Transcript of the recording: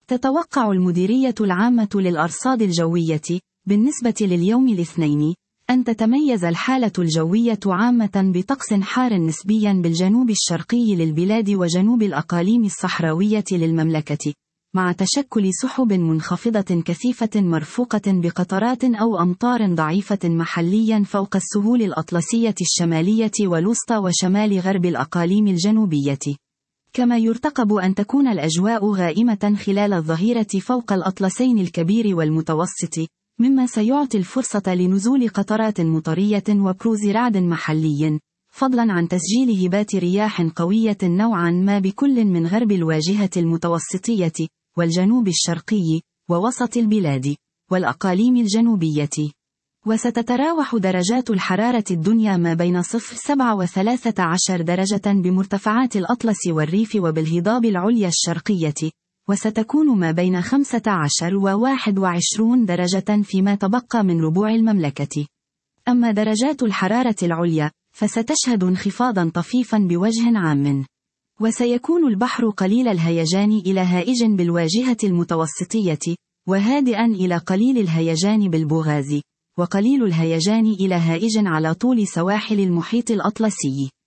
تتوقع المديرية العامة للأرصاد الجوية بالنسبة لليوم الاثنين أن تتميز الحالة الجوية عامة بطقس حار نسبيا بالجنوب الشرقي للبلاد وجنوب الأقاليم الصحراوية للمملكة، مع تشكل سحب منخفضة كثيفة مرفوقة بقطرات أو أمطار ضعيفة محليا فوق السهول الأطلسية الشمالية والوسطى وشمال غرب الأقاليم الجنوبية. كما يرتقب أن تكون الأجواء غائمة خلال الظهيرة فوق الأطلسين الكبير والمتوسط، مما سيعطي الفرصة لنزول قطرات مطرية وبروز رعد محلي، فضلا عن تسجيل هبات رياح قوية نوعا ما بكل من غرب الواجهة المتوسطية والجنوب الشرقي ووسط البلاد والأقاليم الجنوبية. وستتراوح درجات الحرارة الدنيا ما بين 0.7 و13 درجة بمرتفعات الأطلس والريف وبالهضاب العليا الشرقية، وستكون ما بين 15 و21 درجة فيما تبقى من ربوع المملكة. أما درجات الحرارة العليا فستشهد انخفاضا طفيفا بوجه عام، وسيكون البحر قليل الهيجان إلى هائج بالواجهة المتوسطية، وهادئا إلى قليل الهيجان بالبوغاز، وقليل الهيجان إلى هائج على طول سواحل المحيط الأطلسي.